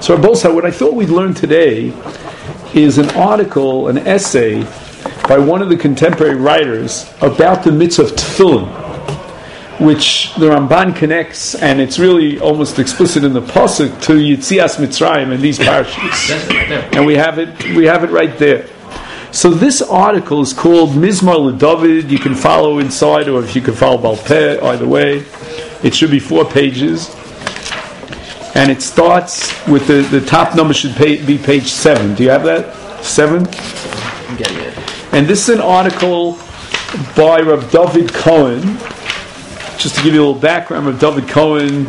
So Rabosai, what I thought we'd learn today is an article, an essay, by one of the contemporary writers about the mitzvah of tefillin, which the Ramban connects, and it's really almost explicit in the pasuk to Yitzias Mitzrayim and these parashas. And we have it right there. So this article is called Mizmar LeDavid. You can follow inside, or if you can follow Baal Peh, either way. It should be 4 pages. And it starts with the top number should be page 7. Do you have that? 7? And this is an article by Rav David Cohen. Just to give you a little background, Rav David Cohen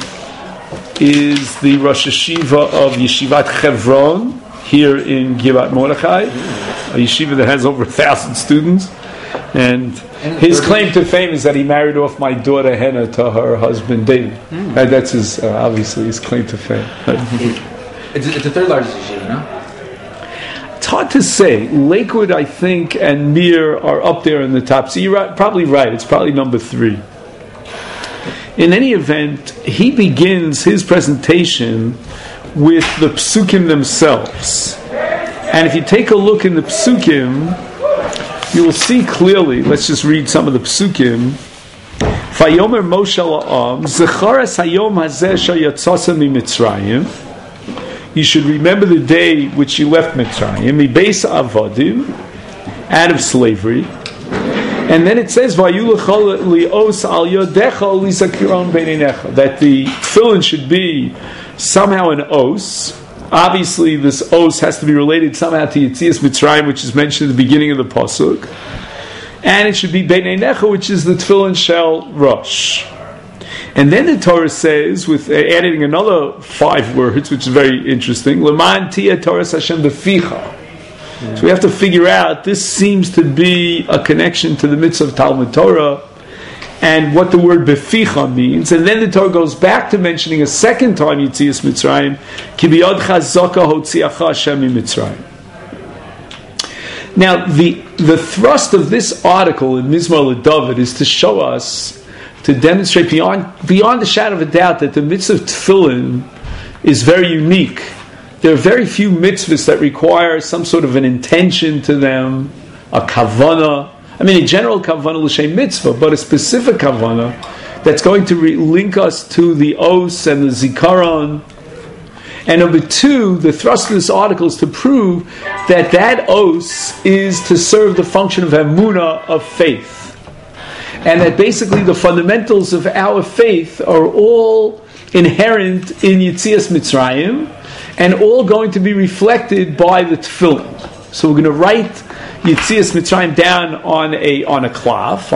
is the Rosh Yeshiva of Yeshivat Chevron here in Givat Mordechai, a yeshiva that has over 1,000 students. And his claim to fame is that he married off my daughter Hannah to her husband David. That's his obviously his claim to fame. It's the third largest yeshiva, no? It's hard to say. Lakewood, I think, and Mir are up there in the top. So you're probably right. It's probably number 3. In any event, he begins his presentation with the psukim themselves. And if you take a look in the psukim, you will see clearly, let's just read some of the psukim. Vayomer Moshe la'am, Zecharas hayom hazeh shayatzasa miMitzrayim. You should remember the day which you left Mitzrayim, mibeis avadim, out of slavery. And then it says, Vayulachol li'os al yodecha lizakiron beinenecha, that the tefillin should be somehow an os. Obviously, this os has to be related somehow to Yitzias Mitzrayim, which is mentioned at the beginning of the pasuk, and it should be Beinei Necha, which is the tefillin shel rosh. And then the Torah says, with adding another 5 words, which is very interesting, Leman tia Torah Hashem beficha. So we have to figure out. This seems to be a connection to the mitzvah of Talmud Torah and what the word beficha means. And then the Torah goes back to mentioning a second time Yitzias Mitzrayim, ki biyad chazaka hotziacha Hashem miMitzrayim. Now, the thrust of this article in Mizmar LeDavid is to show us, to demonstrate beyond the shadow of a doubt that the mitzvah of tefillin is very unique. There are very few mitzvahs that require some sort of an intention to them, a kavanah. I mean, a general kavanah l'shem mitzvah, but a specific kavanah that's going to link us to the os and the zikaron. And number 2, the thrust of this article is to prove that os is to serve the function of emunah, of faith. And that basically the fundamentals of our faith are all inherent in Yitzias Mitzrayim, and all going to be reflected by the tefillin. So we're going to write Yitzias Mitzrayim down on a cloth,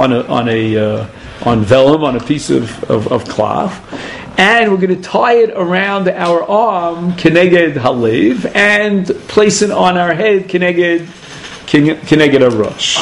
on vellum, on a piece of cloth, and we're going to tie it around our arm, keneged halev, and place it on our head, keneged a rosh.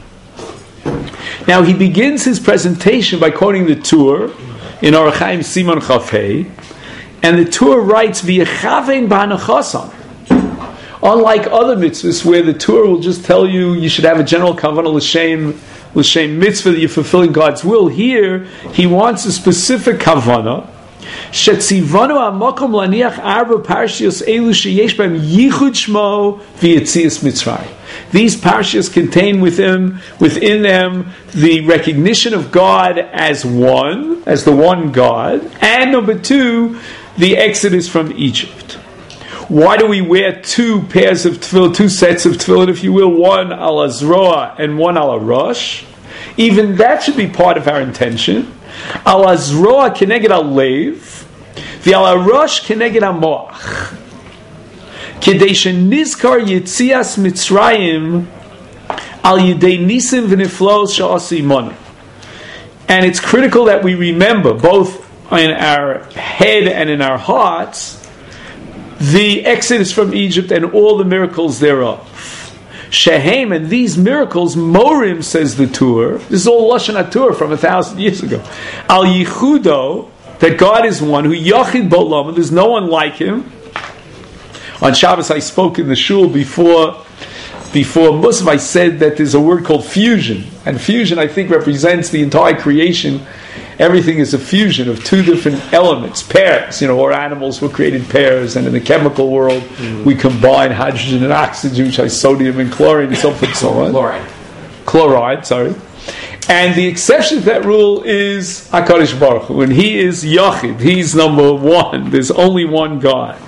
Now he begins his presentation by quoting the Tur in Orach Chaim Simon Chafei, and the Tur writes, "V'yechavein b'hanachasan." Unlike other mitzvahs, where the Tur will just tell you should have a general kavanah l'shem mitzvah, that you're fulfilling God's will, here he wants a specific kavanah. Shetzivanu ha'makom laniach arba parshiyos elu sheyesh b'hem yichud shmo v'yitzias Mitzrayim. These parshas contain within them the recognition of God as one, as the one God, and number 2, the exodus from Egypt. Why do we wear 2 pairs of tefillin, 2 sets of tefillin, if you will, one ala zroa and one ala rosh? Even that should be part of our intention. Ala zroa keneged alev, the ala rosh keneged hamoach. Kedei shenizkar Yitzias Mitzrayim al yidei nisim v'niflos she'asi imanu. And it's critical that we remember, both in our head and in our hearts, the exodus from Egypt and all the miracles thereof. Shehem, and these miracles, morim, says the Tur, this is all Lashon HaTur from 1,000 years ago, al yichudo, that God is one, who yachid bo'lam, there's no one like him. On Shabbos I spoke in the shul before before Musaf, I said that there's a word called fusion. And fusion, I think, represents the entire creation. Everything is a fusion of two different elements, pairs. Or animals were created pairs, and in the chemical world, we combine hydrogen and oxygen, which has sodium and chlorine, and so forth and so on. Chloride, sorry. And the exception to that rule is HaKadosh Baruch Hu, and He is Yachid. He's number one. There's only one God.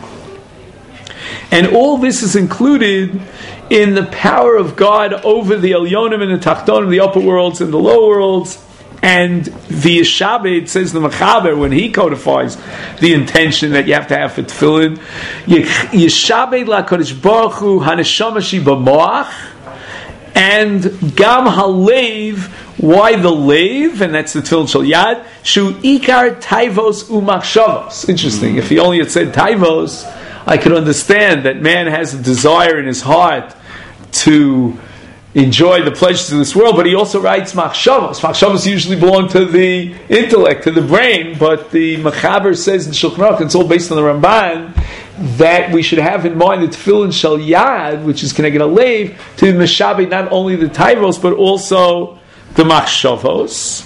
And all this is included in the power of God over the Elyonim and the Tachtonim, the upper worlds and the lower worlds. And the Yeshabed, says the Mechaber, when he codifies the intention that you have to have for tefillin, Yeshabed LaKadosh Baruch Hu Haneshama Shi B'moach, and Gam HaLev. Why the Lev? And that's the Tefillin Shel Yad. Shu Ikar Taivos Umachshavos. Interesting. If he only had said Taivos, I could understand that man has a desire in his heart to enjoy the pleasures of this world, but he also writes Machshavos. Machshavos usually belong to the intellect, to the brain, but the Mechaber says in Shulchan Aruch, it's all based on the Ramban, that we should have in mind the Tefillin Shel Yad, which is connected to Lev, to Meshabe not only the Taivos, but also the Machshavos.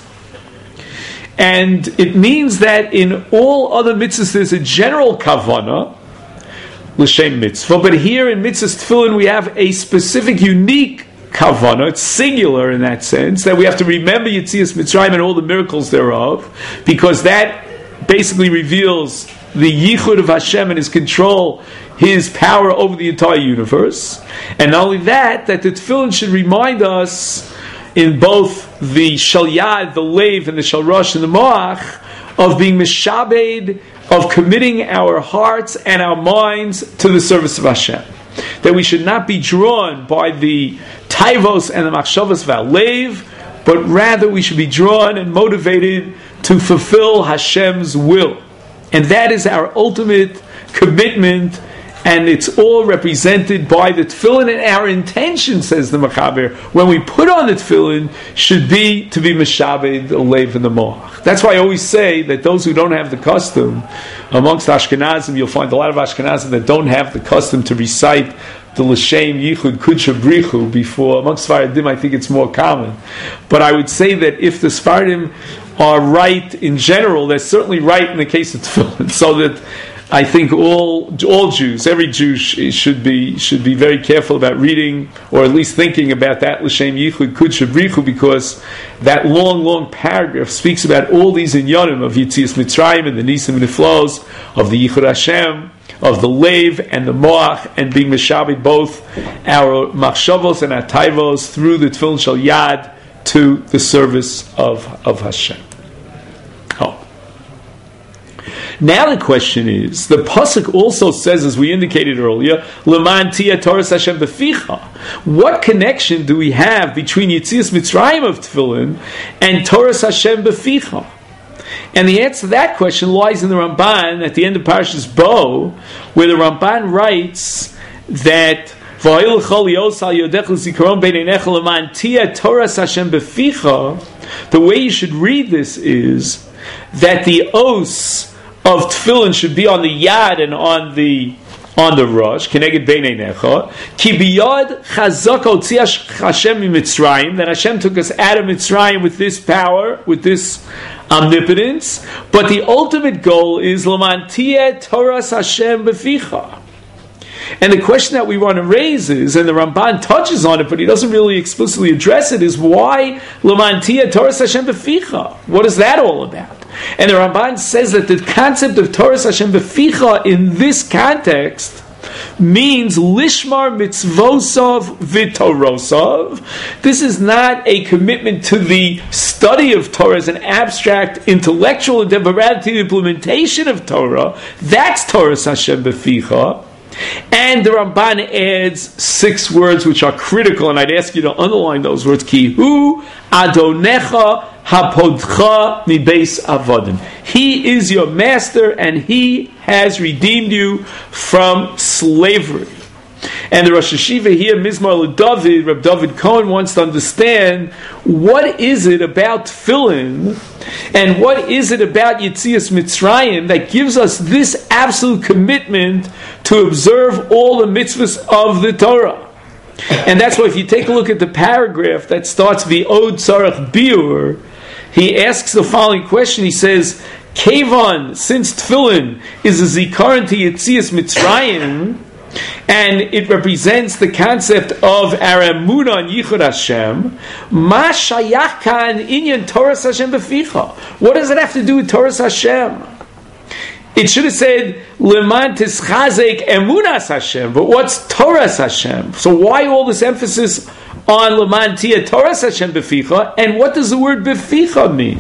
And it means that in all other mitzvahs there's a general kavanah, l'shem mitzvah, but here in mitzvahs tefillin we have a specific, unique kavanah. It's singular in that sense, that we have to remember Yetzias Mitzrayim and all the miracles thereof, because that basically reveals the yichud of Hashem and His control, His power over the entire universe. And not only that the tefillin should remind us in both the Shel Yad, the Lev, and the Shel Rosh and the Moach, of being mishabed, of committing our hearts and our minds to the service of Hashem. That we should not be drawn by the Taivos and the Machshavos of our Lev, but rather we should be drawn and motivated to fulfill Hashem's will. And that is our ultimate commitment, and it's all represented by the tefillin, and our intention, says the Mechaber, when we put on the tefillin, should be to be meshabed, the lev, and the moach. That's why I always say that those who don't have the custom, amongst Ashkenazim, you'll find a lot of Ashkenazim that don't have the custom to recite the L'Shem Yichud Kudsha Brichu before. Amongst Sfaradim, I think it's more common. But I would say that if the Sfaradim are right in general, they're certainly right in the case of tefillin, so that I think all Jews, every Jew should be very careful about reading, or at least thinking about that L'Shem Yichud Kudsha Brichu, because that long paragraph speaks about all these inyanim of Yetzias Mitzrayim and the Nisim and the flows of the Yichud Hashem, of the Lev and the Moach, and being Meshabed both our Machshavos and our Taivos through the Tefillin Shel Yad to the service of Hashem. Now the question is, the pasuk also says, as we indicated earlier, "Leman tia Torah Hashem beficha." What connection do we have between Yetzias Mitzrayim of Tefillin and Torah Hashem beficha? And the answer to that question lies in the Ramban at the end of Parashas Bo, where the Ramban writes that the way you should read this is that the os of tefillin should be on the yad and on the rosh, keneged beinei necha, ki biyad chazak hotzias Hashem mitzrayim, that Hashem took us out of Mitzrayim with this power, with this omnipotence, but the ultimate goal is Laman tiyeh Toras Hashem beficha. And the question that we want to raise is, and the Ramban touches on it, but he doesn't really explicitly address it, is why Laman tiyeh Toras Hashem beficha? What is that all about? And the Ramban says that the concept of Toras Hashem beficha in this context means lishmar mitzvosov v'torosov. This is not a commitment to the study of Torah as an abstract intellectual endeavor, but rather to the implementation of Torah. That's Toras Hashem beficha. And the Ramban adds 6 words which are critical, and I'd ask you to underline those words. Ki hu adonecha hapodcha mibeis avodim. He is your master, and He has redeemed you from slavery. And the Rosh Hashiva here, Mizmor LeDavid, Reb David Cohen, wants to understand what is it about tefillin and what is it about Yetzias Mitzrayim that gives us this absolute commitment to observe all the mitzvahs of the Torah. And that's why if you take a look at the paragraph that starts the Od Tzarech Biur, he asks the following question. He says, Kevon, since Tefillin is a zikaron to Yetzias Mitzrayim, and it represents the concept of our emunah on Yichud Hashem, Ma shayach kan inyan Toras Hashem beficha. What does it have to do with Toras Hashem? It should have said Leman tischazek emunas Hashem, but what's Toras Hashem? So why all this emphasis on Leman tia Toras Hashem beficha? And what does the word beficha mean?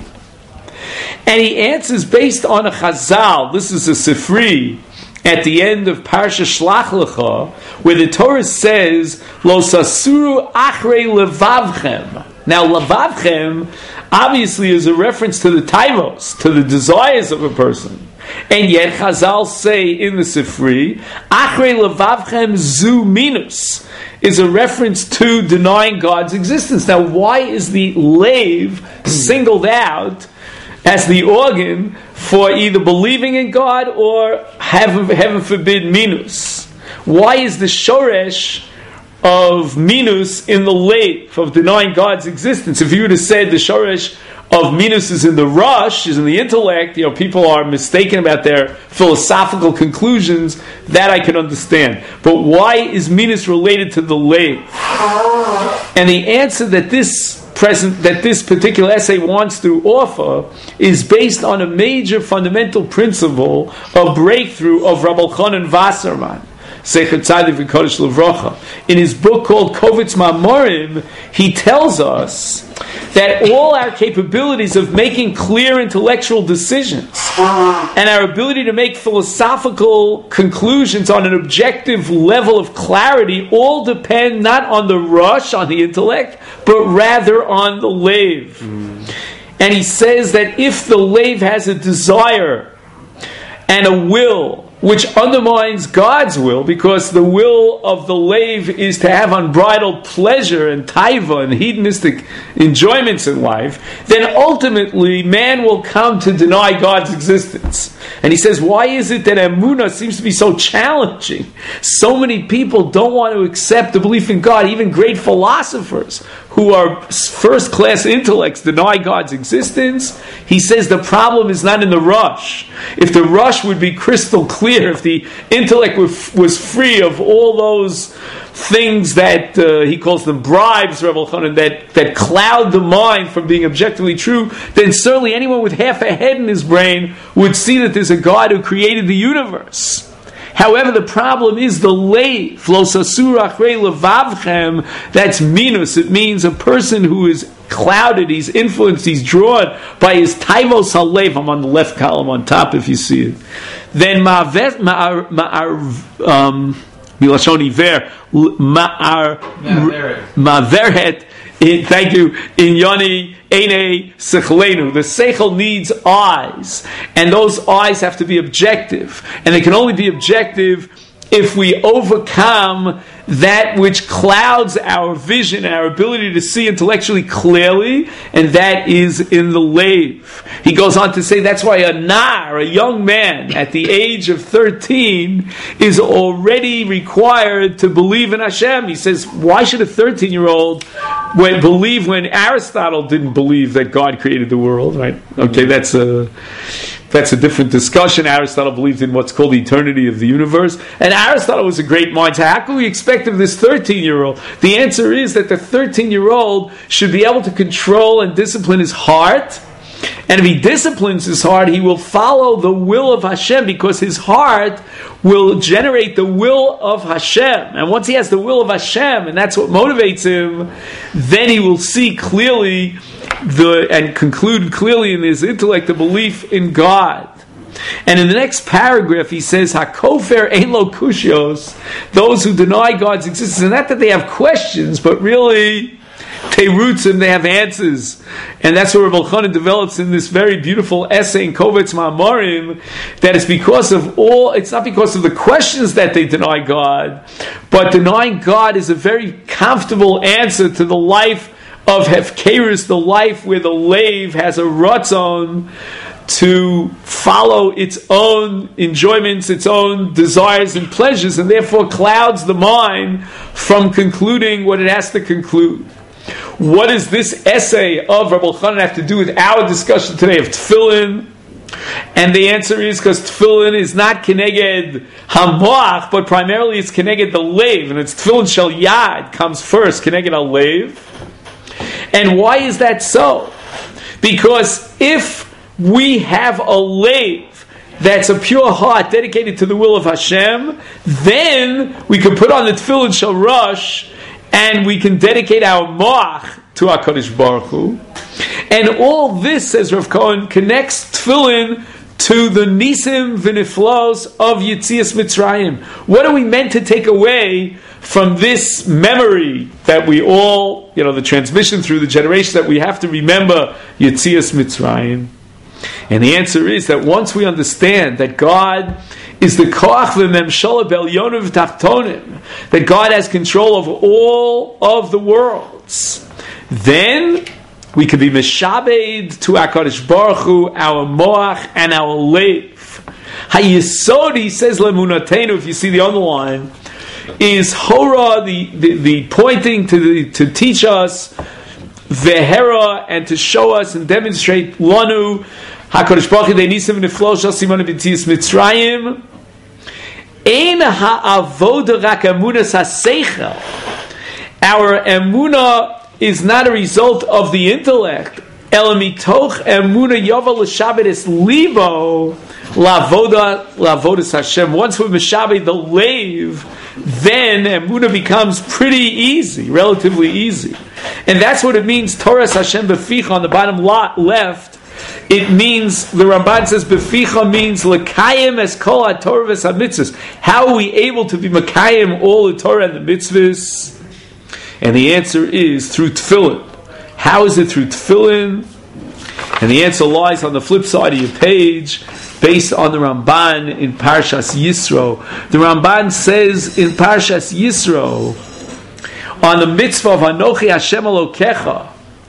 And he answers based on a Chazal. This is a Sifri at the end of Parsha Shlach Lecha, where the Torah says, Lo sasuru achrei levavchem. Now, levavchem obviously is a reference to the taivos, to the desires of a person. And yet Chazal say in the Sifri, achrei levavchem zu minus, is a reference to denying God's existence. Now, why is the leiv singled out as the organ for either believing in God or, heaven forbid, minus? Why is the shoresh of minus in the leiv of denying God's existence? If you would have said the shoresh of minus is in the rush, is in the intellect, people are mistaken about their philosophical conclusions, that I can understand. But why is minus related to the leiv? And the answer that this particular essay wants to offer is based on a major fundamental principle of breakthrough of Rabbi Elchanan Wasserman, Secher Tzadik V'Kodesh Levracha. In his book called Kovitz Mamorim, he tells us that all our capabilities of making clear intellectual decisions and our ability to make philosophical conclusions on an objective level of clarity all depend not on the rush, on the intellect, but rather on the leiv. And he says that if the leiv has a desire and a will which undermines God's will, because the will of the leiv is to have unbridled pleasure and taiva and hedonistic enjoyments in life, then ultimately man will come to deny God's existence. And he says, why is it that emunah seems to be so challenging? So many people don't want to accept the belief in God. Even great philosophers who are first-class intellects deny God's existence. He says the problem is not in the rush. If the rush would be crystal clear, if the intellect was free of all those things that he calls them bribes, Rebbe Elchanan, that cloud the mind from being objectively true, then certainly anyone with half a head in his brain would see that there's a God who created the universe. However, the problem is the leiv, lo sasur achrei levavchem, that's minus. It means a person who is clouded, he's influenced, he's drawn by his taivos haleiv. I'm on the left column on top if you see it. Then milashon iver, ma'averet, thank you, in Yoni Eine Sechlenu. The seichel needs eyes, and those eyes have to be objective, and they can only be objective if we overcome that which clouds our vision, our ability to see intellectually clearly, and that is in the leiv. He goes on to say that's why a nar, a young man at the age of 13, is already required to believe in Hashem. He says, why should a 13-year-old believe when Aristotle didn't believe that God created the world? Right? Okay, that's a different discussion. Aristotle believed in what's called the eternity of the universe. And Aristotle was a great mind. So how can we expect of this 13-year-old? The answer is that the 13-year-old should be able to control and discipline his heart. And if he disciplines his heart, he will follow the will of Hashem, because his heart will generate the will of Hashem. And once he has the will of Hashem, and that's what motivates him, then he will see clearly and conclude clearly in his intellect the belief in God. And in the next paragraph he says, Hakofer ein lo kushios, those who deny God's existence, and not that they have questions, but really they roots and they have answers. And that's what Rebbe Elchanan develops in this very beautiful essay in Kovitz Ma'amorim, that it's not because of the questions that they deny God, but denying God is a very comfortable answer to the life of Hefkerus, the life where the leiv has a ratzon to follow its own enjoyments, its own desires and pleasures, and therefore clouds the mind from concluding what it has to conclude. What does this essay of Rabbi Elchanan have to do with our discussion today of tefillin? And the answer is because tefillin is not keneged hamoach, but primarily it's keneged the leiv, and it's tefillin shel yad comes first, keneged al leiv. And why is that so? Because if we have a leiv that's a pure heart dedicated to the will of Hashem, then we can put on the tefillin shel rosh, and we can dedicate our moach to HaKadosh Baruch Hu. And all this, says Rav Cohen, connects tefillin to the nisim v'niflos of Yetzias Mitzrayim. What are we meant to take away from this memory that we all, the transmission through the generation, that we have to remember Yetzias Mitzrayim? And the answer is that once we understand that God is the koach v'memshala b'elyonim v'tachtonim, that God has control of all of the worlds, then we can be mishabed to HaKadosh Baruch Hu, our moach and our leiv. Hayesod, he says, lemunatenu, if you see the underline, is hora, the pointing to teach us, vehera, and to show us and demonstrate lanu, HaKadosh Baruch Hu, deinisim v'niflo shel simon b'tzias Mitzrayim, ein ha'avoda rak emunas ha'seichel. Our emuna is not a result of the intellect. Elamitoch emuna yovel l'shabedis libo lavodas Hashem. Once we mishabed the leiv, then emuna becomes pretty easy, relatively easy, and that's what it means. Toras Hashem beficha on the bottom left. It means, the Ramban says, beficha means lekayim es kol haTorah v'hamitzvos. How are we able to be mekayim all the Torah and the mitzvahs? And the answer is through tefillin. How is it through tefillin? And the answer lies on the flip side of your page, based on the Ramban in Parshas Yisro. The Ramban says in Parshas Yisro, on the mitzvah of Anochi Hashem Elokecha.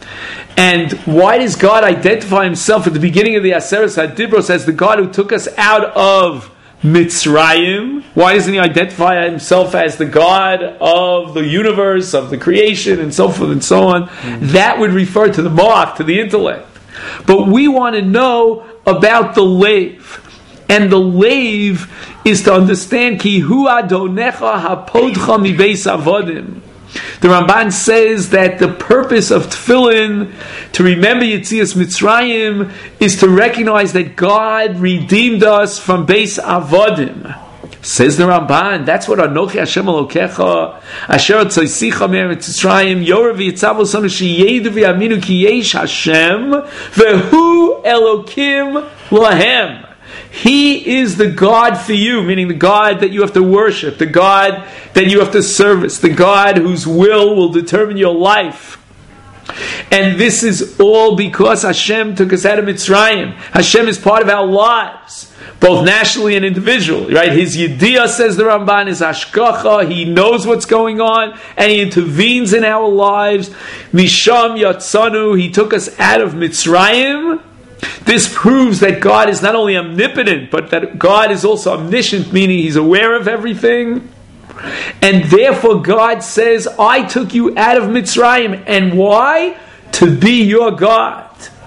And why does God identify himself at the beginning of the Aseres HaDibros as the God who took us out of Mitzrayim? Why doesn't he identify himself as the God of the universe, of the creation, and so forth and so on? That would refer to the moach, to the intellect. But we want to know about the leiv. And the leiv is to understand ki hu adonecha hapodcha mi beis avodim. The Ramban says that the purpose of tefillin, to remember Yetzias Mitzrayim, is to recognize that God redeemed us from Beis Avodim. Says the Ramban, that's what Anochi Hashem Elokecha, Asher Tzaysicha Me'eretz Mitzrayim, Yorev Yitzav Osanu Sheyedu V'Yaminu Ki Yesh Hashem, Vehu Elokim Lahem. He is the God for you, meaning the God that you have to worship, the God that you have to service, the God whose will determine your life. And this is all because Hashem took us out of Mitzrayim. Hashem is part of our lives, both nationally and individually, right? His Yediyah, says the Ramban, is Hashgacha. He knows what's going on, and he intervenes in our lives. Misham Yatzanu, he took us out of Mitzrayim. This proves that God is not only omnipotent, but that God is also omniscient, meaning he's aware of everything. And therefore God says, I took you out of Mitzrayim. And why? To be your God.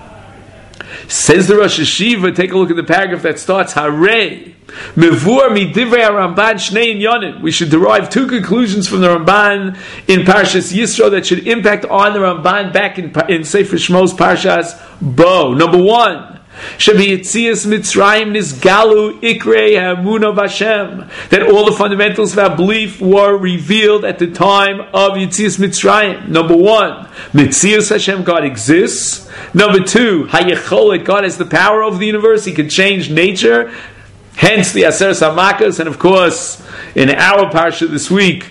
Says the Rosh Hashiva, take a look at the paragraph that starts, Harei, Mevur midivrei Ramban shnei inyanim. We should derive two conclusions from the Ramban in Parshas Yisro that should impact on the Ramban back in Sefer Shmos Parshas Bo. Number one, Shebiyetzias Mitzrayim nisgalu ikrei ha'emunah v'Hashem, that all the fundamentals of our belief were revealed at the time of Yetzias Mitzrayim. Number one, Mitzias Hashem, God exists. Number two, Hayecholet, God has the power over the universe. He can change nature. Hence the Aseres HaMakkos, and of course, in our parsha this week,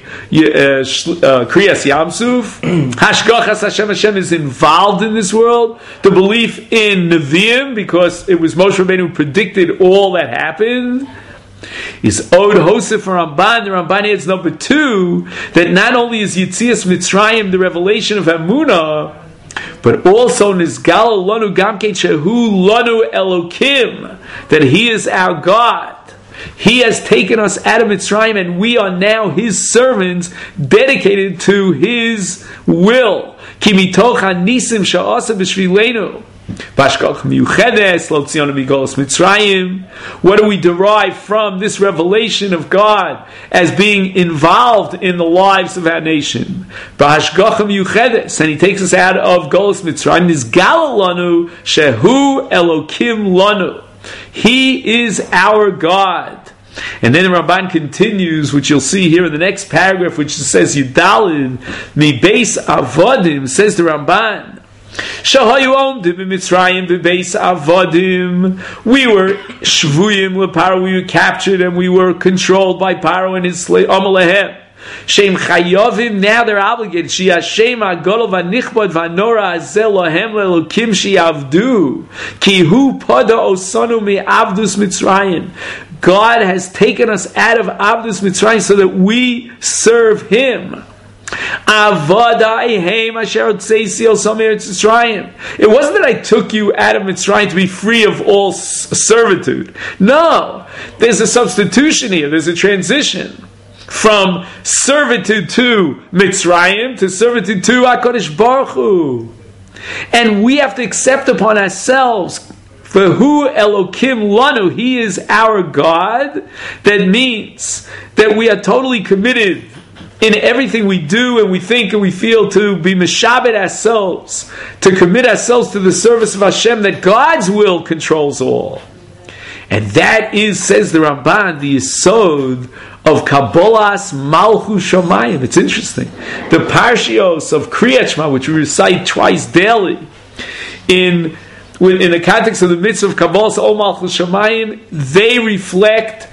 Kriyas Yamsuf. Hashgachas Hashem, Hashem is involved in this world. The belief in Nevi'im, because it was Moshe Rabbeinu who predicted all that happened, is Od Hosef for Ramban. The Ramban adds number two, that not only is Yetzias Mitzrayim the revelation of Emunah, but also Nizgala Lanu Gamke Shehu Lanu Elokim, that He is our God. He has taken us out of Mitzrayim, and we are now His servants, dedicated to His will. Ki mitoch hanisim sha'asa b'shvilenu. What do we derive from this revelation of God as being involved in the lives of our nation? And He takes us out of Golus Mitzrayim. Shehu Elokim lanu. He is our God. And then the Ramban continues, which you'll see here in the next paragraph, which says Yudalin mi beis avodim, says the Ramban. We were shvuyim leparo, we were captured and we were controlled by Paro and his slave Amalehem. Shem chayovim, now they're obligated. She Hashem agolov vanichbod vanora azel lohem lelokim she'avdu ki hu pada osanu me'avdus Mitzrayim. God has taken us out of Avdus Mitzrayim so that we serve Him. It wasn't that I took you out of Mitzrayim to be free of all servitude. No, there's a substitution here. There's a transition from servitude to Mitzrayim to servitude to HaKadosh Baruch Hu. And we have to accept upon ourselves, for who Elokim lanu, He is our God. That means that we are totally committed in everything we do and we think and we feel to be meshabed ourselves, to commit ourselves to the service of Hashem, that God's will controls all. And that is, says the Ramban, the yesod of Kabbalas Malchus Shamayim. It's interesting. The Parshios of Kriyat Shema, which we recite twice daily, in the context of the mitzvah of Kabbalas Ol Malchus Shamayim, they reflect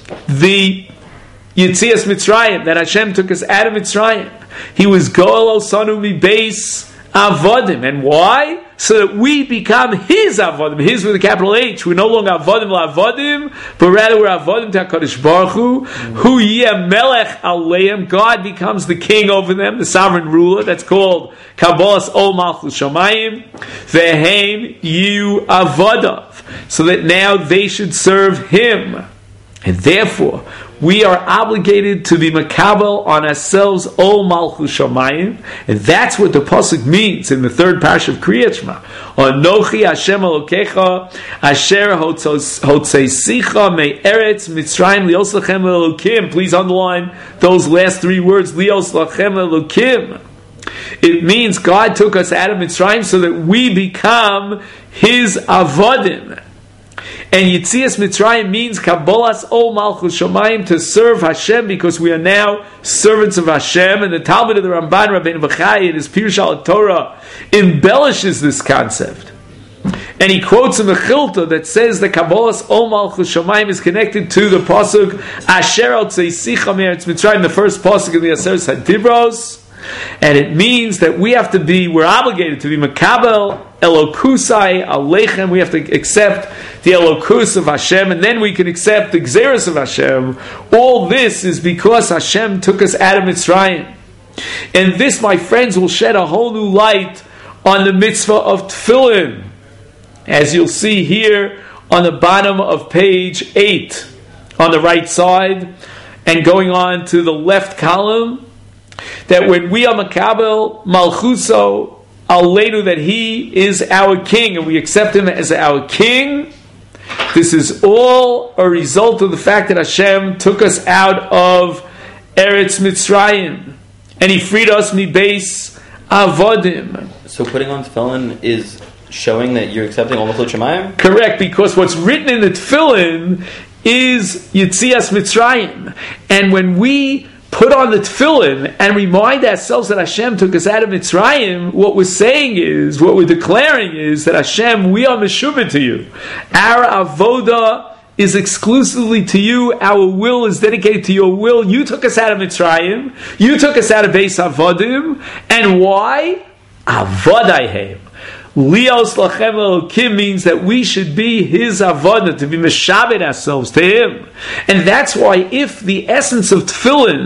the Yitzias Mitzrayim, that Hashem took us out of Mitzrayim. He was Goel Osanu mi beis avodim. And why? So that we become His avodim. His with a capital H. We're no longer avodim la'avodim, but rather we're avodim to HaKadosh Baruch Hu. Hu yeh melech aleim. God becomes the king over them, the sovereign ruler. That's called Kabbalas Ol Malchus Shamayim. Vehem yu avodav. So that now they should serve Him. And therefore, we are obligated to be makabel on ourselves, Ol Malchus Shamayim, and that's what the pasuk means in the third parsha of Kriyat Shema. Anochi Hashem Elokecha, Asher Hotzeisicha me'eretz Mitzrayim lios lachem Elokim. Please underline those last three words, lios lachem Elokim. It means God took us out of Mitzrayim so that we become His avodim. And Yitzias Mitzrayim means Kabbalas Ol Malchus Shamayim, to serve Hashem, because we are now servants of Hashem. And the Talmud of the Ramban, Rabbeinu Bachai, in his Pirush al Torah, embellishes this concept. And he quotes a Mechilta that says that Kabbalas Ol Malchus Shamayim is connected to the pasuk Asher Hotzeisicha me'eretz Mitzrayim, the first pasuk in the Aseret HaDibros. And it means that we're obligated to be Makabel Elokusai Aleichem. We have to accept the Elokus of Hashem, and then we can accept the Gzeros of Hashem. All this is because Hashem took us out of Mitzrayim. And this, my friends, will shed a whole new light on the mitzvah of Tefillin, as you'll see here on the bottom of page 8, on the right side, and going on to the left column, that when we are Makabel Malchuso Aleinu, that He is our King, and we accept Him as our King, this is all a result of the fact that Hashem took us out of Eretz Mitzrayim, and He freed us mi beis avodim. So putting on tefillin is showing that you're accepting Ol Malchus Shamayim? Correct, because what's written in the tefillin is Yitzias Mitzrayim, and when we put on the tefillin and remind ourselves that Hashem took us out of Mitzrayim, what we're saying is, what we're declaring is that Hashem, we are meshubah to you. Our avoda is exclusively to you. Our will is dedicated to your will. You took us out of Mitzrayim. You took us out of Beis Avodim. And why? Avodaihem. Lios lachem Elokim means that we should be His avodah, to be meshabed ourselves to Him. And that's why if the essence of tefillin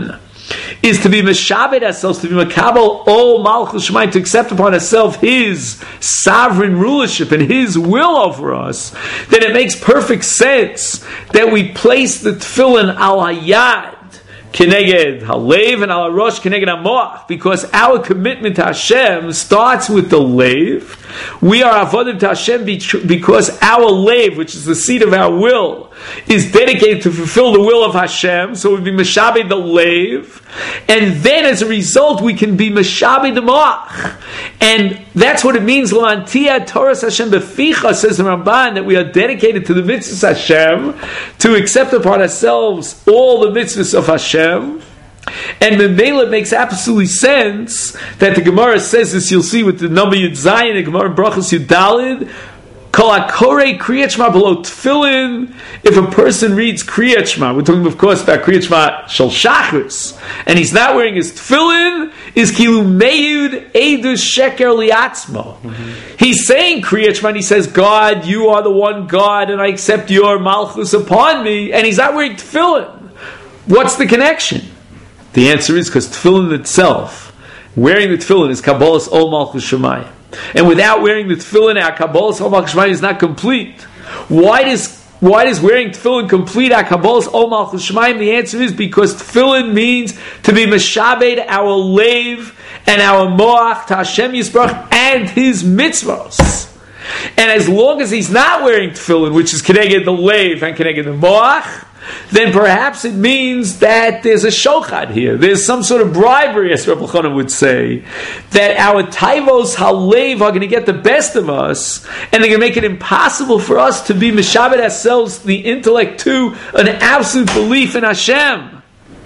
is to be meshabed ourselves, to be makabel all malchus shemayim, to accept upon ourselves His sovereign rulership and His will over us, then it makes perfect sense that we place the tefillin al hayad keneged halev and al rosh keneged hamoach, because our commitment to Hashem starts with the lev. We are avodim to Hashem because our lev, which is the seat of our will, is dedicated to fulfill the will of Hashem. So we be meshabed the lev, and then as a result we can be meshabed the moach, and that's what it means. L'antia Torah Hashem beficha, says the Ramban, that we are dedicated to the mitzvahs Hashem, to accept upon ourselves all the mitzvahs of Hashem. And Memela, it makes absolutely sense that the Gemara says this. You'll see with the number Yud Zayin, the Gemara in Brachos Yud Dalid, Kol HaKorei Kriyat Shema below Tefillin. If a person reads Kriyat Shema, we're talking of course about Kriyat Shema Shel Shachris, and he's not wearing his Tefillin, is Kilu Meyud Eidus Sheker Liatzmo. He's saying Kriyat Shema, and he says, God, you are the one God, and I accept your Malchus upon me, and he's not wearing Tefillin. What's the connection? The answer is because tefillin itself, wearing the tefillin, is Kabbalas Ol Malchus Shemayim. And without wearing the tefillin, our Kabbalas Ol Malchus Shemayim is not complete. Why does wearing tefillin complete our Kabbalas Ol Malchus Shemayim? The answer is because tefillin means to be meshabed our leiv and our moach to Hashem Yisbarach and His mitzvahs. And as long as he's not wearing tefillin, which is keneged the leiv and keneged the moach, then perhaps it means that there's a shochad here. There's some sort of bribery, as Rabbi Chanan would say, that our taivos halev are going to get the best of us, and they're going to make it impossible for us to be meshabed ourselves, the intellect, to an absolute belief in Hashem.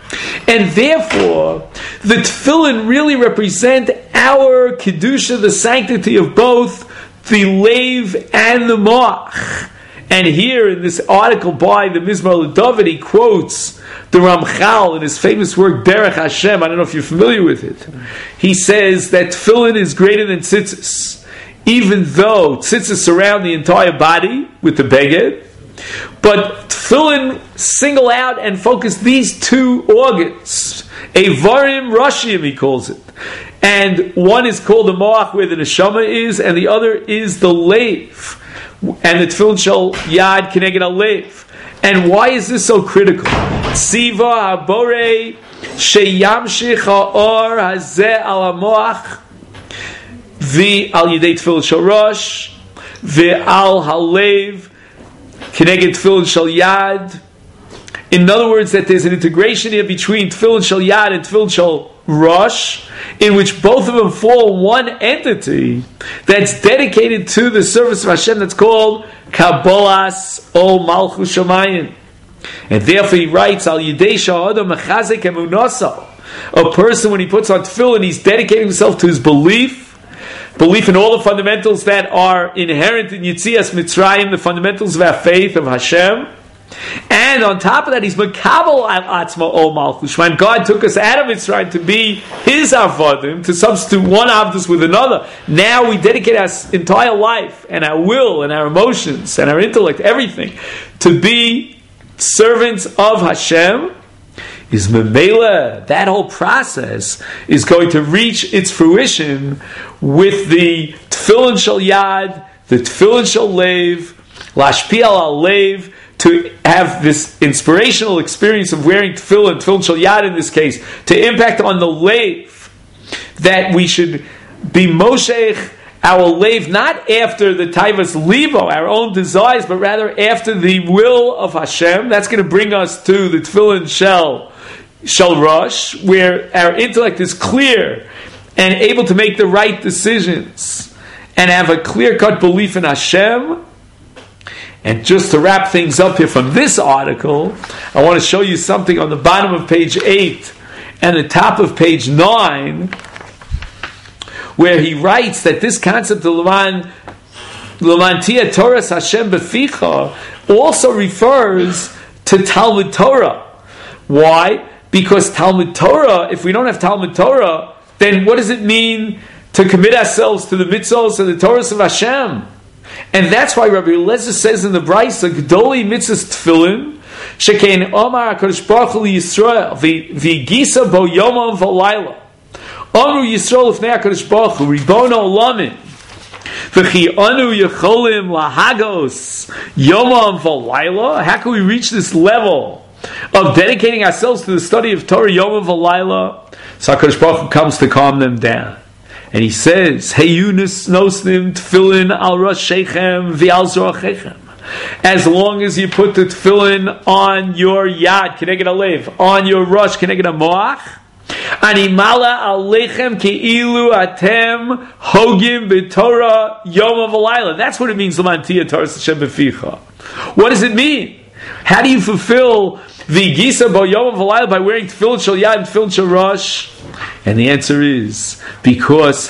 And therefore, the tefillin really represent our kedusha, the sanctity of both the leiv and the moach. And here in this article by the Mizmor LeDavid, he quotes the Ramchal in his famous work Derech Hashem. I don't know if you're familiar with it. He says that tefillin is greater than tzitzis, even though tzitzis surround the entire body with the beged. But tefillin single out and focus these two organs. Eivarim Rashim, he calls it. And one is called the moach, where the neshama is, and the other is the leiv. And the tefillin shel yad keneged alev. And why is this so critical? Tziva habore sheyamshich haor hazeh al hamoach vi al yidei tefillin shel rosh vi al halev keneged tefillin shel yad. In other words, that there's an integration here between tefillin shel yad and tefillin shel rosh, in which both of them fall one entity that's dedicated to the service of Hashem, that's called Kabbalas Ol Malchus Shemayim. And therefore he writes, Al Yidei Sha'adam Mechazek Emunasa. A person, when he puts on tefillin, he's dedicating himself to his belief in all the fundamentals that are inherent in Yitzias Mitzrayim, the fundamentals of our faith, of Hashem. And on top of that, he's makabel al atzma ol malchus shemayim. God took us out of Mitzrayim to be His avodim, to substitute one avdus with another. Now we dedicate our entire life and our will and our emotions and our intellect, everything, to be servants of Hashem. Is memela, that whole process is going to reach its fruition with the tefillin shel yad, the tefillin shel leiv, lashpiel al leiv, to have this inspirational experience of wearing tefillin shel yad in this case, to impact on the leiv, that we should be moshech our leiv not after the taivas libo, our own desires, but rather after the will of Hashem. That's going to bring us to the tefillin shel rosh, where our intellect is clear and able to make the right decisions and have a clear-cut belief in Hashem. And just to wrap things up here from this article, I want to show you something on the bottom of page 8 and the top of page 9, where he writes that this concept of Levantia Torah Hashem Beficha also refers to Talmud Torah. Why? Because Talmud Torah, if we don't have Talmud Torah, then what does it mean to commit ourselves to the mitzvahs and the Torahs of Hashem? And that's why Rabbi Eliezer says in the Brisa, Gdoli mitzvahs tefillin, Shekein Omar HaKadosh Baruch Hu Yisrael V'gisa bo yomam v'layla. Amru Yisrael Lifnei HaKadosh Baruch Hu Ribono Olamim V'chi anu yecholim lahagos yomam v'layla. How can we reach this level of dedicating ourselves to the study of Torah yomam v'layla? So HaKadosh Baruch Hu comes to calm them down. And he says, Heyunis nosnim tefillin al roshechem v'al zorachechem. As long as you put the tefillin on your yad, keneged alev, on your rosh, keneged hamoach, animala alechem keilu atem hogim b'torah yom v'layla. That's what it means, l'mantia Torah Hashem b'ficha. What does it mean? How do you fulfill the gisa bo yom v'layla by wearing tefillin shel yad and tefillin shel rosh? And the answer is because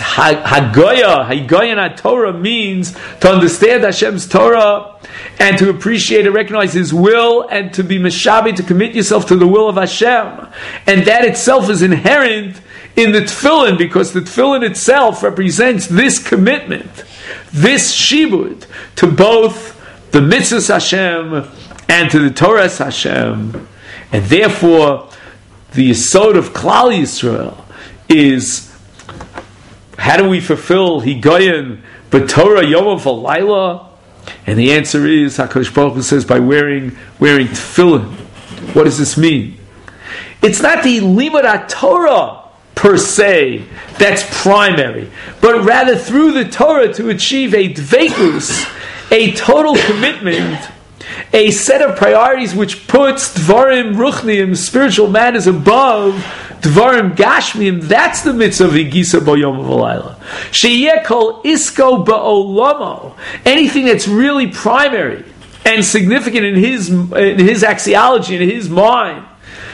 Hagoyan Torah means to understand Hashem's Torah and to appreciate and recognize His will and to be meshabi, to commit yourself to the will of Hashem. And that itself is inherent in the tefillin, because the tefillin itself represents this commitment, this shibud to both the mitzvahs Hashem and to the Torah Hashem. And therefore, the yesod of Klal Yisrael is, how do we fulfill Higoyen b'Torah Yom v'Layla? And the answer is, HaKadosh Baruch Hu says, by wearing tefillin. What does this mean? It's not the limud Torah per se that's primary, but rather through the Torah to achieve a dveikus, a total commitment, a set of priorities which puts Dvarim Ruchniim, spiritual matters, above Dvarim Gashmiim. That's the mitzvah of Igisa Bo Yom V'Layla. Sheyeh Kol Isko Ba'olamo. Anything that's really primary and significant in his axiology, in his mind,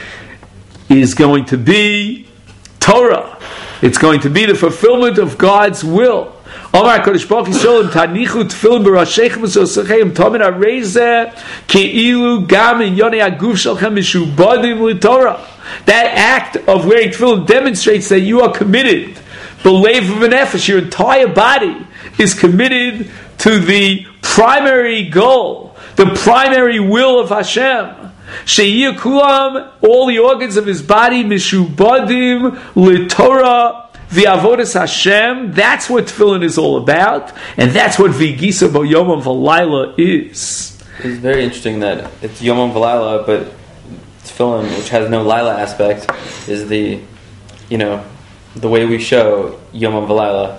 is going to be Torah. It's going to be the fulfillment of God's will. Omar HaKadosh Baruch Hu Yisrael tanichu tefillin b'rashechem v'zosechem tamin harezeh keilu gam in yonei haguf shelchem mishubadim l'Torah. That act of wearing tefillin demonstrates that you are committed. B'leiv v'nefesh, your entire body is committed to the primary goal, the primary will of Hashem. She'yeh kulam, all the organs of his body, mishubadim l'Torah. The avodas Hashem, that's what tefillin is all about, and that's what v'gisa bo yomam v'layla is. It's very interesting that it's yomam v'layla, but tefillin, which has no Laila aspect, is the way we show yomam v'layla.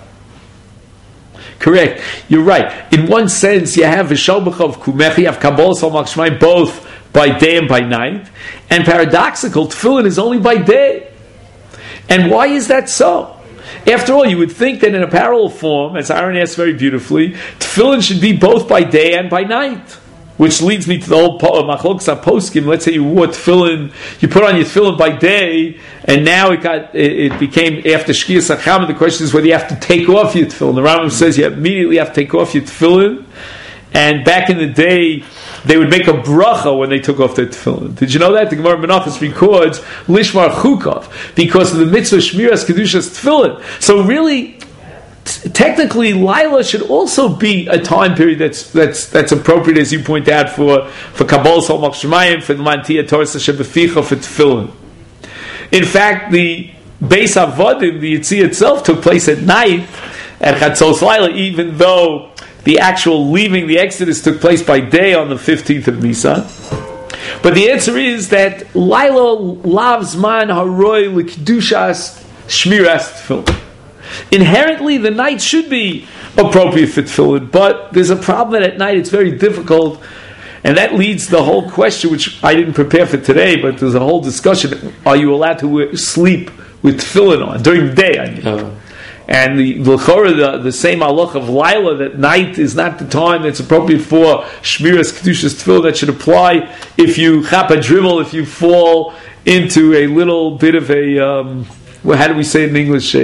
Correct. You're right. In one sense, you have v'shalbach kumechi, you have kabbalah salmak shmai, both by day and by night, and paradoxical, tefillin is only by day. And why is that so? After all, you would think that in a parallel form, as Aaron asked very beautifully, tefillin should be both by day and by night. Which leads me to the whole machlokes poskim. Let's say you wore tefillin, you put on your tefillin by day, and now it became after Shkiyas HaChamah. The question is whether you have to take off your tefillin. The Rambam says you immediately have to take off your tefillin. And back in the day, they would make a bracha when they took off their tefillin. Did you know that? The Gemara Menachos records Lishmar Chukov because of the mitzvah Shmiras Kedushas tefillin. So really, technically, Laila should also be a time period that's appropriate, as you point out, for Kabbalah Salmak Shemayim, for the Mantia Torah Hashem B'ficha, for tefillin. In fact, the Beis Avodim, the Yitzhak itself, took place at night at Chatzos Laila, even though the actual leaving, the Exodus, took place by day on the 15th of Nisan. But the answer is that Laila lavs man haroi l'kedushas shmiras tefillin. Inherently, the night should be appropriate for tefillin, but there's a problem that at night it's very difficult, and that leads the whole question, which I didn't prepare for today, but there's a whole discussion. Are you allowed to sleep with tefillin on? During the day, I mean. And the same halach of Laila, that night is not the time that's appropriate for Shmiras Kedushas Tefillah, that should apply if you chap a dribble, if you fall into a little bit of a, how do we say it in English?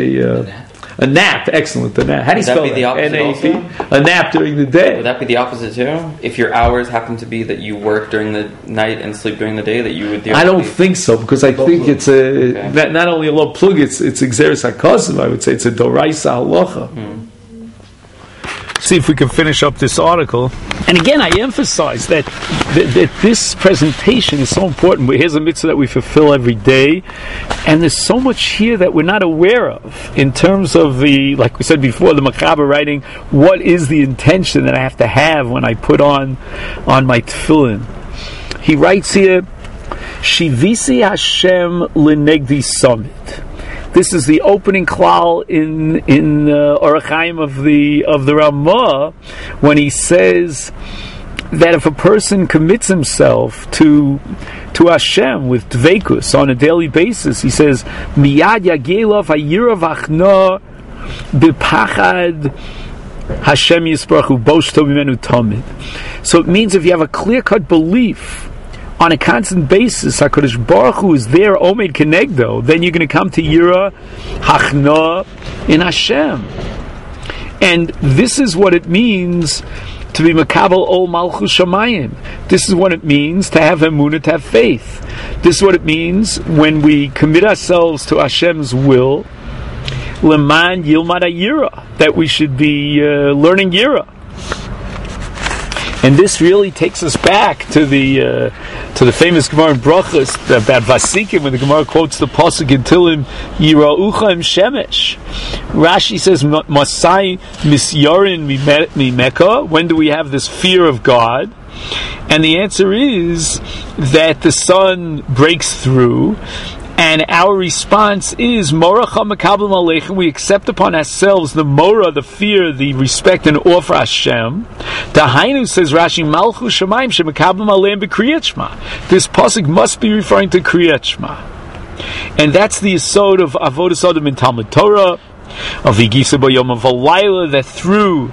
A nap. Excellent. A nap. How do you spell that? N-A-P? A nap during the day. Would that be the opposite too? If your hours happen to be that you work during the night and sleep during the day, that you would do? I don't think so, because I think it's not only a low plug, it's exeris hakosim. I would say it's a doraisa halacha. see if we can finish up this article. And again, I emphasize that this presentation is so important. Here's a mitzvah that we fulfill every day, and there's so much here that we're not aware of in terms of the, like we said before, the Mechaber writing, what is the intention that I have to have when I put on my tefillin. He writes here, Shivisi Hashem L'Negdi Summit. This is the opening klal in Orach Chaim of the Ramah, when he says that if a person commits himself to Hashem with dveikus on a daily basis, he says miyad yagelav hayira v'achna b'pachad Hashem yisprachu boshto b'menu tamid. So it means if you have a clear-cut belief on a constant basis, HaKadosh Baruch Hu is there, Omed Kenegdo, then you're going to come to Yira Hachna in Hashem. And this is what it means to be Makabel Ol Malchus Shamayim. This is what it means to have emunah, to have faith. This is what it means when we commit ourselves to Hashem's will, Leman Yilmad Yira, that we should be learning Yira. And this really takes us back to the famous Gemara in Brachos about Vasikim, when the Gemara quotes the pasuk in Tilim, Yira'ucha im Shemesh. Rashi says, Masai misyarin mimeka. When do we have this fear of God? And the answer is that the sun breaks through, and our response is Moracha Makabel Aleichem. We accept upon ourselves the Mora, the fear, the respect and awe for Hashem. Dahainu, says Rashi, Malchus Shamayim Shemakabel Aleichem b'Kriyat Shema. This pasuk must be referring to Kriyat Shema, and that's the yesod of Avodas Adam in Talmud Torah, of Igisa B'Yom V'Layla, that through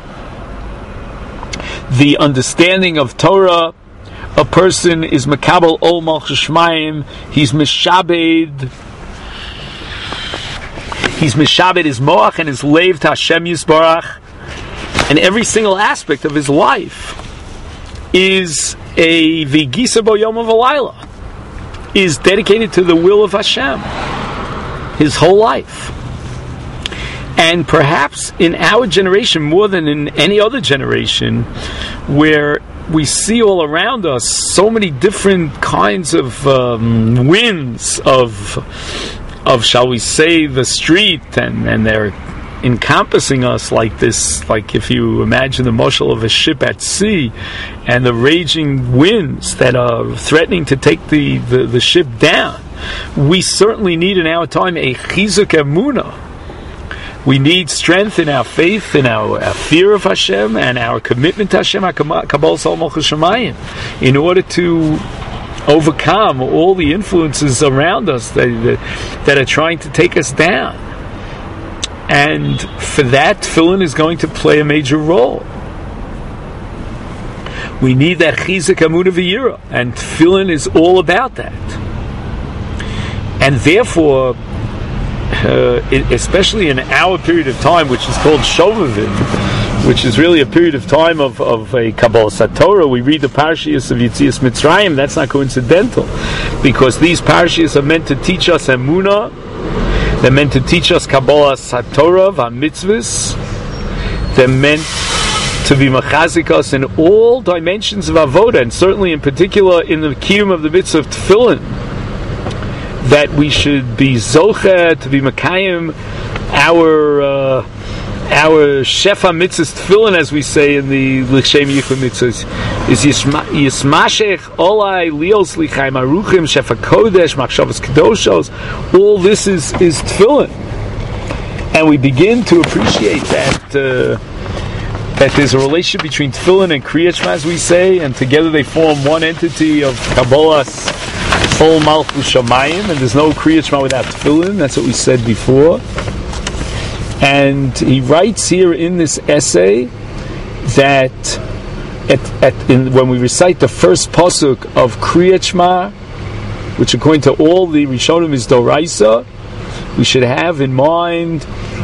the understanding of Torah, a person is Makabel Ol Malchus Shemaim. He's mishabed his moach and his leiv to Hashem Yisbarach, and every single aspect of his life is a V'gisa bo yom v'layla, is dedicated to the will of Hashem, his whole life. And perhaps in our generation, more than in any other generation, where we see all around us so many different kinds of winds of shall we say the street, and they're encompassing us like this, like if you imagine the moshel of a ship at sea and the raging winds that are threatening to take the ship down. We certainly need in our time a chizuk emunah. We need strength in our faith, in our fear of Hashem, and our commitment to Hashem, Kabbalah Sol Malchus Shamayim, in order to overcome all the influences around us that are trying to take us down. And for that, tefillin is going to play a major role. We need that chizuk emunah v'yira, and tefillin is all about that. And therefore, especially in our period of time, which is called Shovavim, which is really a period of time of a Kabbalah Satorah, we read the parashiyos of Yetzias Mitzrayim. That's not coincidental, because these parashiyos are meant to teach us emunah. They're meant to teach us Kabbalah Satorah, v'mitzvahs. They're meant to be machazik us in all dimensions of avodah, and certainly in particular in the kiyum of the mitzvah of tefillin, that we should be zocher to be makayim our shefa mitzvahs tefillin, as we say in the l'shem yichud mitzvahs, is yismashech olai lios lichaim aruchim shefa kodesh machshavas kedoshos. All this is tefillin, and we begin to appreciate that there's a relationship between tefillin and kriyat shema, as we say, and together they form one entity of Kabbalah's Ol Malchus Shamayim, and there's no kriyat shema without tefillin. That's what we said before. And he writes here in this essay that when we recite the first pasuk of kriyat shema, which according to all the Rishonim is Doraisa, we should have in mind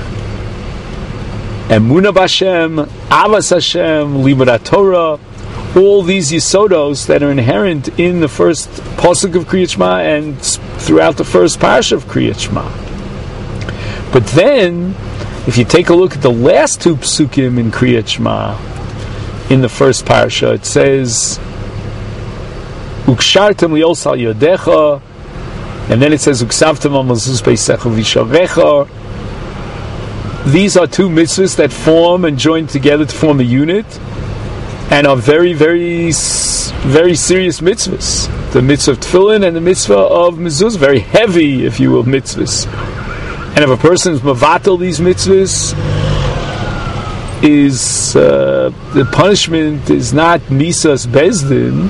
Emunah b'Hashem, Avas Hashem, Limud Torah, all these yisodos that are inherent in the first pasuk of Kriyat Shema and throughout the first parasha of Kriyat Shema. But then If you take a look at the last two psukim in Kriyat Shema, in the first parsha, it says, Ukshartem lios al yodecha, and then it says, Uksavtem al mazus beisecha vishavecha. These are two mitzvahs that form and join together to form a unit, and are very, very, very serious mitzvahs. The mitzvah of tefillin and the mitzvah of mezuzah, very heavy, if you will, mitzvahs. And if a person is mavatal these mitzvahs, is the punishment is not misas bezdin,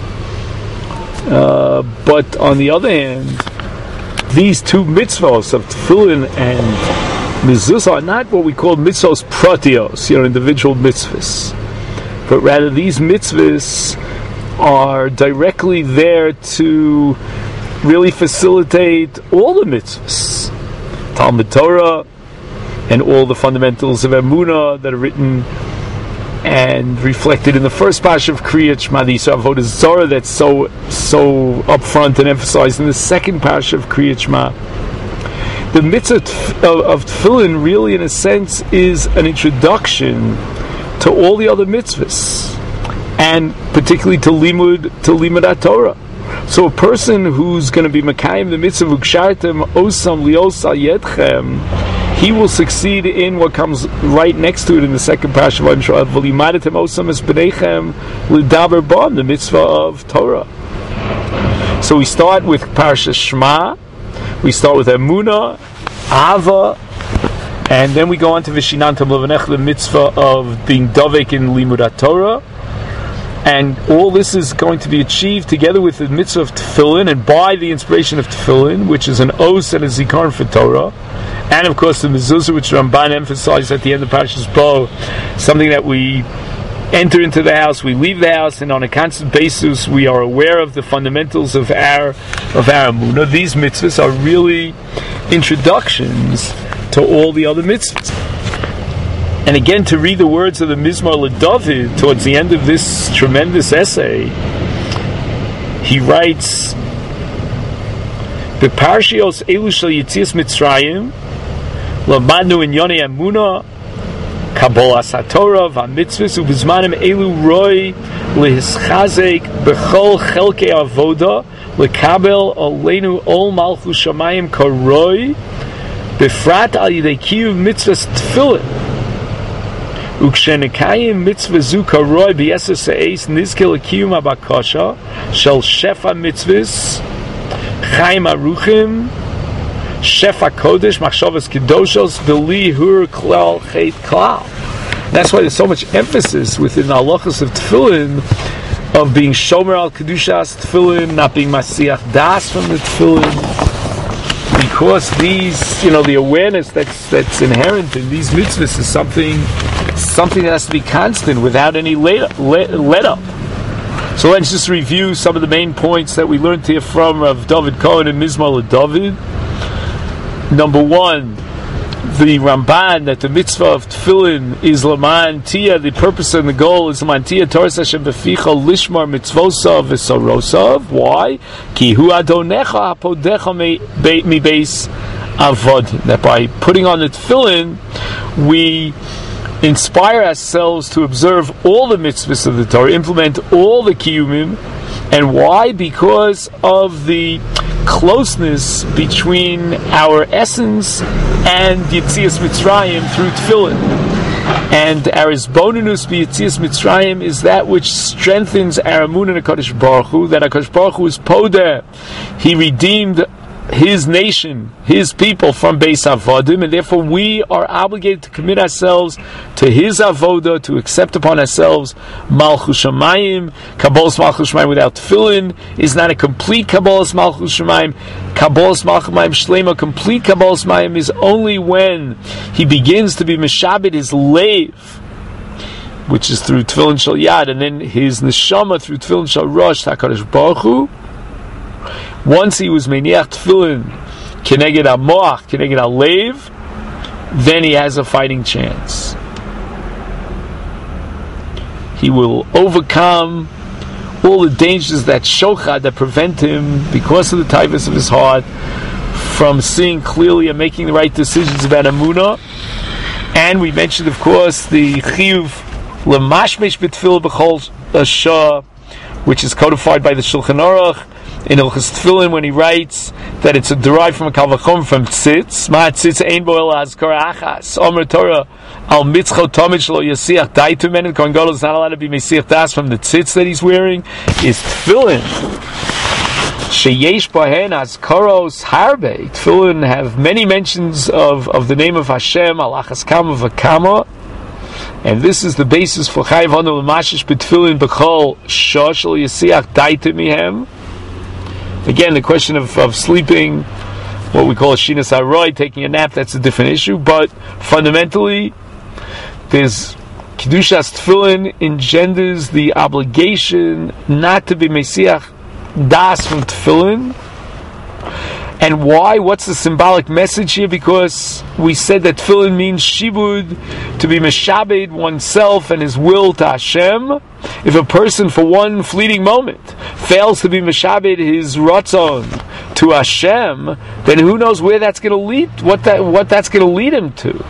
but on the other hand, these two mitzvahs of tefillin and mezuzah are not what we call mitzvahs pratios, individual mitzvahs, but rather these mitzvahs are directly there to really facilitate all the mitzvahs, Talmud Torah, and all the fundamentals of Emunah that are written and reflected in the first parsha of Kriyat Shema, the Yisrael Avodah Zorah that's so upfront and emphasized in the second parsha of Kriyat Shema. The mitzvah of tefillin really, in a sense, is an introduction to all the other mitzvahs, and particularly to Limud HaTorah. So a person who's going to be Mekayim the mitzvah Ukshartem Osam Lios Al Yedchem, he will succeed in what comes right next to it in the second parsha of V'limadatem Osam Es B'nechem L'daber Bam, the mitzvah of Torah. So we start with Parsha Shema, we start with Emunah, Ava, and then we go on to Vishinantam Levanech, the mitzvah of being Dovek in Limud HaTorah. And all this is going to be achieved together with the mitzvah of tefillin, and by the inspiration of tefillin, which is an os and a zikaron for Torah, and of course the mezuzah, which Ramban emphasized at the end of Parshas Bo, something that we enter into the house, we leave the house, and on a constant basis we are aware of the fundamentals of our emunah. These mitzvahs are really introductions to all the other mitzvahs. And again, to read the words of the Mizmor LeDavid towards the end of this tremendous essay, he writes, "Beparshios elu shel Yetzias Mitzrayim, lamadnu inyonei emunah, Kabbalas HaTorah v'amitzvos ubizmanim elu roi lehischazek bechol chelkei avoda lekabel aleinu ol malchus shamayim karoi befrat al yidei kiyuv mitzvos tefillin." Ukshenekayim mitzvah zu karoi b'yeser se'eis nizkel akiyum abakasha shel shefa mitzvahs chaim aruchim shefa kodesh machshavas kedoshos b'li hur klal chet klal. That's why there's so much emphasis within the halachas of tefillin of being shomer al kedushas tefillin, not being masiach das from the tefillin, because these, the awareness that's inherent in these mitzvahs is something that has to be constant without any let up. So let's just review some of the main points that we learned here from Rav David Cohen and Mizmor LeDavid. Number one, the Ramban, that the mitzvah of tefillin is Laman Tia, the purpose and the goal is Laman Tia Torah Hashem Beficha Lishmar Mitzvosav V'Sorosav. Why? Ki Hu Adonecha Hapodecha Mi Beis Avod. That by putting on the tefillin, we inspire ourselves to observe all the mitzvahs of the Torah, implement all the kiyumim. And why? Because of the closeness between our essence and Yetzias Mitzrayim through tefillin. And our isbonenus b'Yetzias Mitzrayim is that which strengthens our emunah in HaKadosh Baruch Hu, that HaKadosh Baruch Hu is podeh. He redeemed his nation, his people from Beis Avodim, and therefore we are obligated to commit ourselves to his avodah, to accept upon ourselves Malchus Shamayim. Kabbalas Malchus Shamayim without tefillin is not a complete Kabbalas Malchus Shamayim. Kabbalas Malchus Shamayim Shlema, complete Kabbalas Shamayim, is only when he begins to be Meshabed his leiv, which is through tefillin shel yad, and then his neshama through tefillin shel rosh HaKadosh Baruch Hu. Once he was meniach tefillin keneged hamoach, keneged halev, then he has a fighting chance. He will overcome all the dangers that shochad, that prevent him, because of the tightness of his heart, from seeing clearly and making the right decisions about emunah. And we mentioned, of course, the chiyuv lemashmesh b'tefillah b'chol shah, which is codified by the Shulchan Aruch in Ilchus Tefillin when he writes that it's derived from a kal v'chomer from tzitz. Ma tzitz ein bo ela hazkara achas. Omer Torah al mitzcho tomid shelo yasiach daitu men. Kohen Gadol is not allowed to be mesiach das from the tzitz that he's wearing. Is tefillin sheyesh bahen hazkaros harbe. Tefillin have many mentions of the name of Hashem al achas kama v'kama. And this is the basis for Chayav Hanu L'Mashish B'Tfilin B'Chol Shoshel Yisiach Daitu Mihem. Again, the question of sleeping, what we call a Shinas Haroy, taking a nap, that's a different issue. But fundamentally, there's Kedushas Tfilin engenders the obligation not to be Mesiach Das from Tfilin. And why? What's the symbolic message here? Because we said that tefillin means shibud, to be meshabed oneself and his will to Hashem. If a person for one fleeting moment fails to be meshabed his ratzon to Hashem, then who knows where that's going to lead, what that's going to lead him to.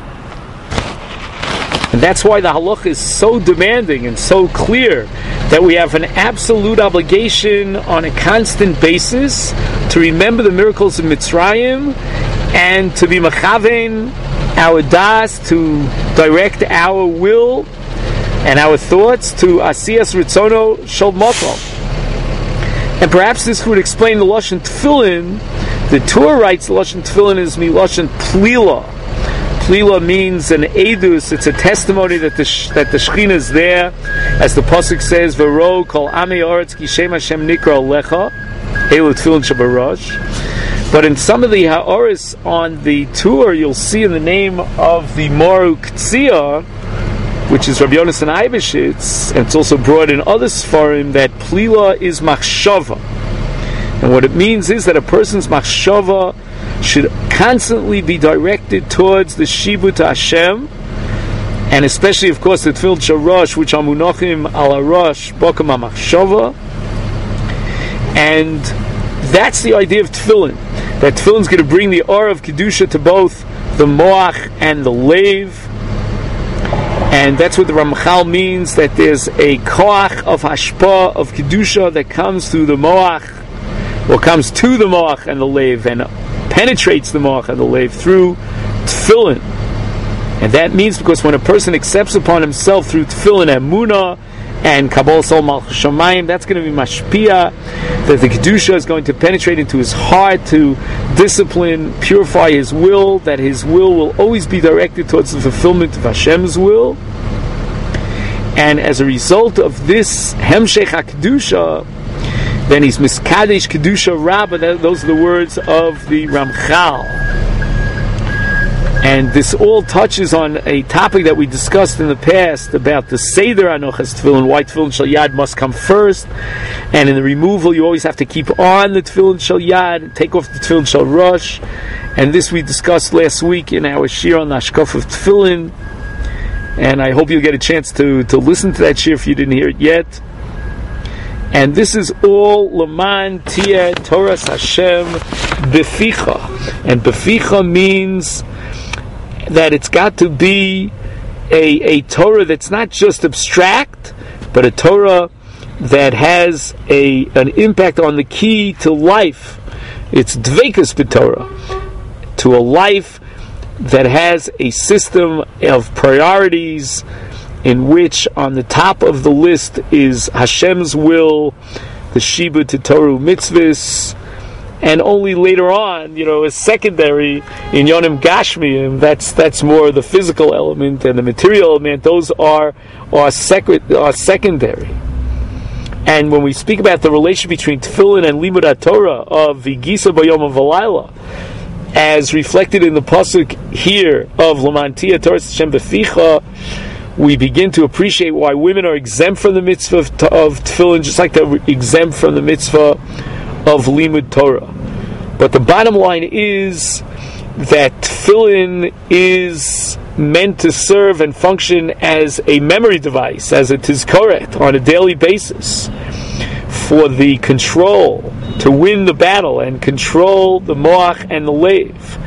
And that's why the halach is so demanding and so clear that we have an absolute obligation on a constant basis to remember the miracles of Mitzrayim and to be machavein our das, to direct our will and our thoughts to asiyas ritzono shel makom. And perhaps this would explain the Lashon Tefillin. The Torah writes the Lashon Tefillin is milashon plila. Plila means an edus, it's a testimony that the Shekhinah is there, as the Pasuk says, V'ro kol amei haaretz ki shem Hashem nikra lecha, elu tefillin shabarosh. But in some of the ha'oris on the tour, you'll see in the name of the Moru Ktsiya, which is Rabbi Yonasan Eibeshitz, and it's also brought in other Sfarim, that Plila is machshava. And what it means is that a person's machshava should constantly be directed towards the shibud to Hashem, and especially, of course, the tefillin sharosh, which are munachim al harosh bokam hamachshava. And that's the idea of tefillin. That tefillin is going to bring the aura of kedusha to both the moach and the leiv, and that's what the Ramchal means. That there's a koach of hashpa of kedusha that comes through the moach, or comes to the moach and the leiv, and penetrates the moach and the leiv through tefillin. And that means because when a person accepts upon himself through tefillin emunah and kabbalah sol malchus shamayim, that's going to be mashpia, that the kedusha is going to penetrate into his heart to discipline, purify his will, that his will always be directed towards the fulfillment of Hashem's will. And as a result of this hemshech HaKedusha, then he's miskadesh kedusha rabbah. Those are the words of the Ramchal. And this all touches on a topic that we discussed in the past about the Seder Anochas Tefillin, why Tefillin Shel Yad must come first. And in the removal, you always have to keep on the Tefillin Shel Yad and take off the Tefillin Shel Rosh. And this we discussed last week in our shir on the Hashkaf of Tefillin. And I hope you'll get a chance to listen to that shir if you didn't hear it yet. And this is all Laman Tia Toras Hashem Beficha. And Beficha means that it's got to be a Torah that's not just abstract, but a Torah that has an impact on the key to life. It's Dveikus B'Torah, to a life that has a system of priorities, in which on the top of the list is Hashem's will, the Shibud to Torah mitzvahs, and only later on, as secondary in Yonim Gashmiyim, that's more the physical element and the material element. Those are secondary. And when we speak about the relation between Tefillin and Limud HaTorah of V'gisa B'yom V'layla, as reflected in the pasuk here of Lamantia Torah Hashem Beficha, we begin to appreciate why women are exempt from the mitzvah of tefillin, just like they're exempt from the mitzvah of limud Torah. But the bottom line is that tefillin is meant to serve and function as a memory device, as a tizkoret on a daily basis, for the control, to win the battle and control the moach and the leiv.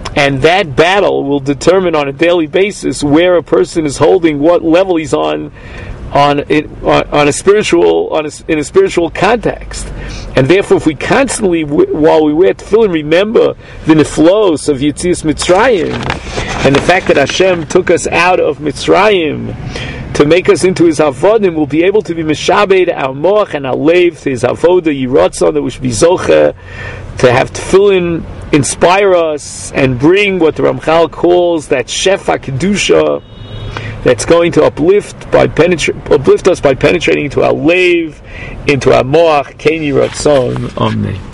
And that battle will determine on a daily basis where a person is holding, what level he's on a spiritual in a spiritual context. And therefore, if we constantly, while we wear tefillin, remember the neflos of Yetzias Mitzrayim and the fact that Hashem took us out of Mitzrayim to make us into His avodim, we'll be able to be meshabed our moach and our leiv to His avodah yiratzon, that we should be zocheh to have tefillin inspire us and bring what the Ramchal calls that shefa kedusha that's going to uplift us by penetrating into our leiv, into our moach, ken yiratzon. Amen.